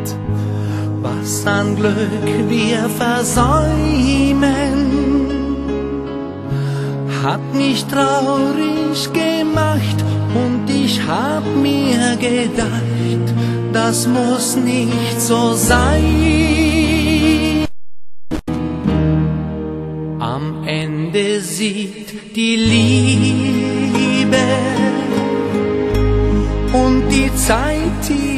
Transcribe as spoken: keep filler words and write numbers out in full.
was an Glück wir versäumen, hat mich traurig gemacht und ich hab mir gedacht, das muss nicht so sein. Am Ende siegt die Liebe und die Zeit, die